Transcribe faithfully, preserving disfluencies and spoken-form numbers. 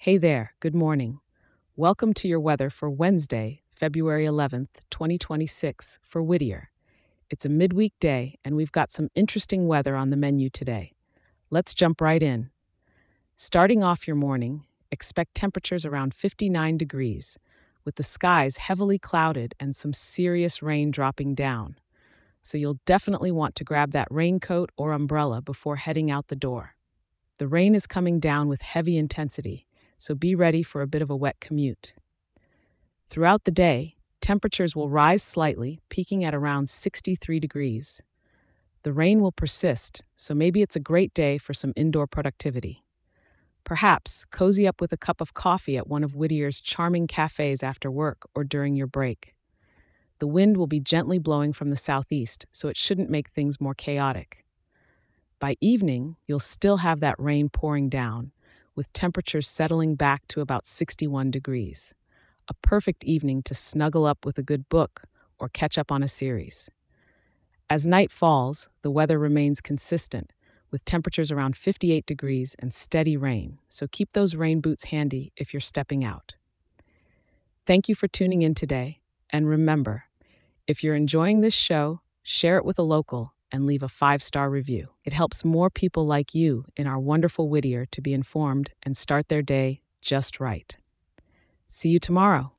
Hey there, good morning. Welcome to your weather for Wednesday, February eleventh, twenty twenty-six, for Whittier. It's a midweek day, and we've got some interesting weather on the menu today. Let's jump right in. Starting off your morning, expect temperatures around fifty-nine degrees, with the skies heavily clouded and some serious rain dropping down. So you'll definitely want to grab that raincoat or umbrella before heading out the door. The rain is coming down with heavy intensity, so be ready for a bit of a wet commute. Throughout the day, temperatures will rise slightly, peaking at around sixty-three degrees. The rain will persist, so maybe it's a great day for some indoor productivity. Perhaps cozy up with a cup of coffee at one of Whittier's charming cafes after work or during your break. The wind will be gently blowing from the southeast, so it shouldn't make things more chaotic. By evening, you'll still have that rain pouring down, with temperatures settling back to about sixty-one degrees. A perfect evening to snuggle up with a good book or catch up on a series. As night falls, the weather remains consistent, with temperatures around fifty-eight degrees and steady rain, so keep those rain boots handy if you're stepping out. Thank you for tuning in today, and remember, if you're enjoying this show, share it with a local and leave a five-star review. It helps more people like you in our wonderful Whittier to be informed and start their day just right. See you tomorrow.